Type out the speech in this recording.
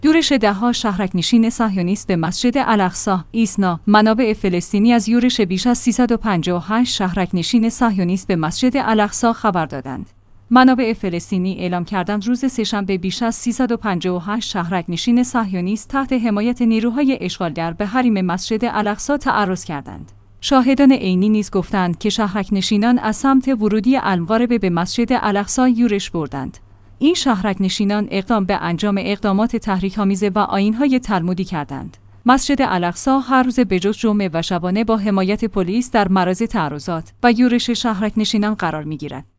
یورش ده‌ها شهرک‌نشین صهیونیست به مسجد الاقصی ایسنا. منابع فلسطینی از یورش بیش از 358 شهرک‌نشین صهیونیست به مسجد الاقصی خبر دادند. منابع فلسطینی اعلام کردند روز سه‌شنبه بیش از 358 شهرک‌نشین صهیونیست تحت حمایت نیروهای اشغالگر به حریم مسجد الاقصی تعرض کردند. شاهدان عینی نیز گفتند که شهرک‌نشینان از سمت ورودی المغاربه به مسجد الاقصی یورش بردند. این شهرک‌نشینان اقدام به انجام اقدامات تحریک‌آمیز و آیین‌های تلمودی کردند. مسجد الاقصی هر روز بجز جمعه و شبانه با حمایت پلیس در معرض تعرضات و یورش شهرک‌نشینان قرار می‌گیرد.